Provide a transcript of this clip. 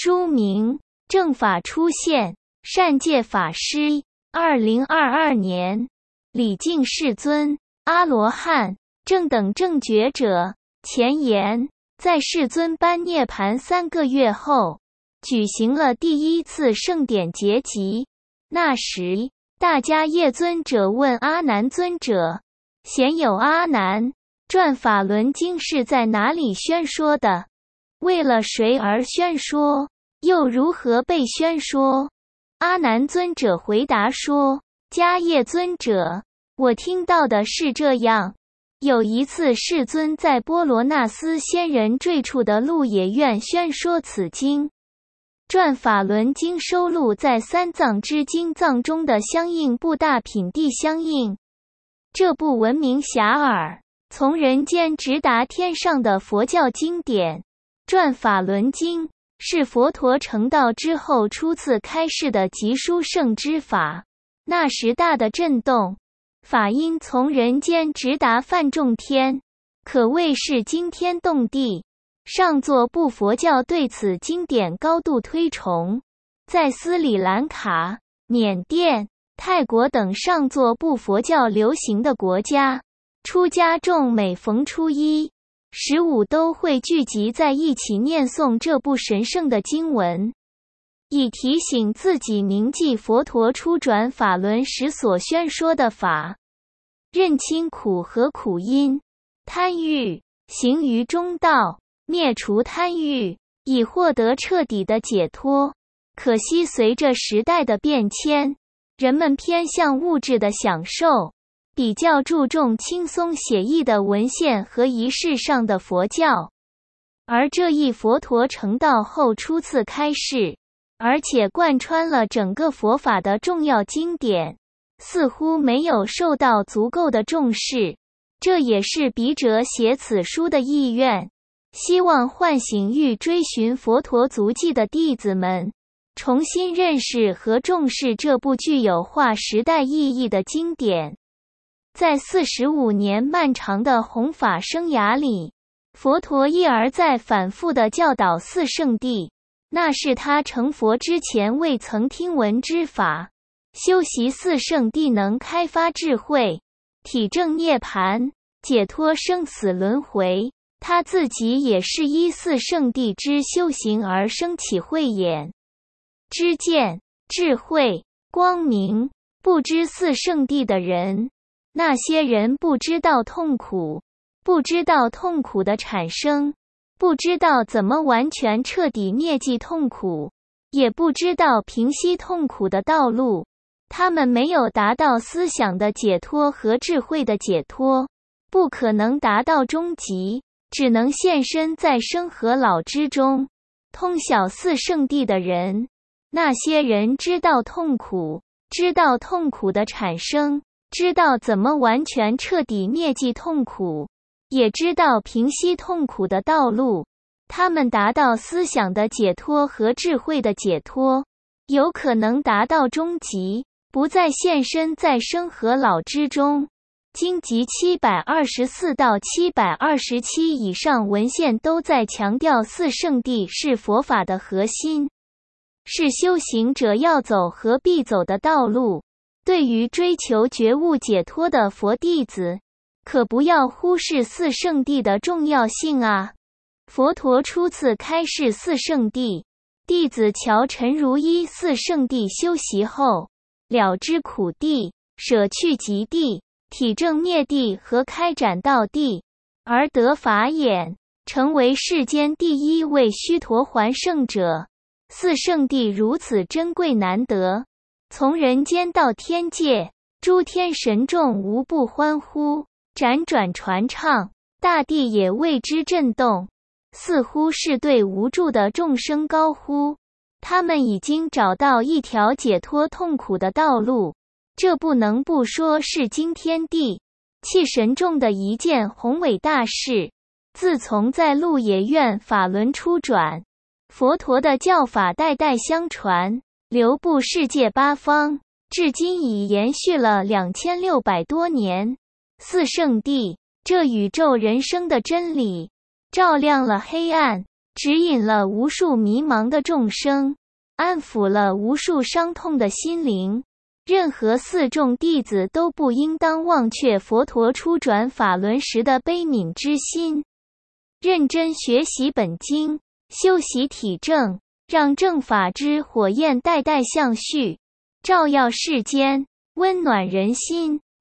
书名：正法出现，善戒法师。2022年，礼敬世尊，阿罗汉，正等正觉者。前言，在世尊颁涅盘3个月后，举行了第一次盛典结集。那时，大迦叶尊者问阿难尊者：贤有阿难，转法轮经是在哪里宣说的？为了谁而宣说？又如何被宣说？阿难尊者回答说：迦叶尊者，我听到的是这样。有一次世尊在波罗那斯仙人坠处的鹿野苑宣说此经。转法轮经收录在三藏之经藏中的相应部大品地相应。这部闻名遐迩，从人间直达天上的佛教经典。转法轮经是佛陀成道之后初次开示的极殊胜之法，那时大的震动，法音从人间直达梵众天，可谓是惊天动地。上座部佛教对此经典高度推崇，在斯里兰卡、缅甸、泰国等上座部佛教流行的国家，出家众每逢初一、15都会聚集在一起念诵这部神圣的经文，以提醒自己铭记佛陀初转法轮时所宣说的法，认清苦和苦因，贪欲，行于中道，灭除贪欲，以获得彻底的解脱。可惜随着时代的变迁，人们偏向物质的享受，比较注重轻松写意的文献和仪式上的佛教。而这一佛陀成道后初次开示，而且贯穿了整个佛法的重要经典，似乎没有受到足够的重视。这也是笔者写此书的意愿，希望唤醒欲追寻佛陀足迹的弟子们，重新认识和重视这部具有划时代意义的经典。在45年漫长的弘法生涯里，佛陀一而再反复地教导四圣谛，那是他成佛之前未曾听闻之法。修习四圣谛能开发智慧，体证涅槃，解脱生死轮回。他自己也是依四圣谛之修行而生起慧眼、知见、智慧、光明。不知四圣谛的人，那些人不知道痛苦，不知道痛苦的产生，不知道怎么完全彻底灭尽痛苦，也不知道平息痛苦的道路。他们没有达到思想的解脱和智慧的解脱，不可能达到终极，只能现身在生和老之中。通晓四圣谛的人，那些人知道痛苦，知道痛苦的产生，知道怎么完全彻底灭尽痛苦，也知道平息痛苦的道路。他们达到思想的解脱和智慧的解脱，有可能达到终极，不再现身在生和老之中。经集724到727以上文献都在强调四圣谛是佛法的核心，是修行者要走和必走的道路。对于追求觉悟解脱的佛弟子，可不要忽视四圣谛的重要性啊！佛陀初次开示四圣谛，弟子乔陈如依四圣谛修习后，了知苦谛，舍去集谛，体证灭谛和开展道谛，而得法眼，成为世间第一位须陀洹圣者。四圣谛如此珍贵难得，从人间到天界，诸天神众无不欢呼，辗转传唱，大地也为之震动，似乎是对无助的众生高呼，他们已经找到一条解脱痛苦的道路。这不能不说是惊天地泣神众的一件宏伟大事。自从在鹿野苑法轮初转，佛陀的教法代代相传，流布世界八方，至今已延续了2600多年。四圣谛，这宇宙人生的真理，照亮了黑暗， 指引了无数迷茫的众生，安抚了无数伤痛的心灵。任何四众弟子都不应当忘却佛陀初转法轮时的悲悯之心，认真学习本经，修习体证，让正法之火焰代代相续，照耀世间，温暖人心。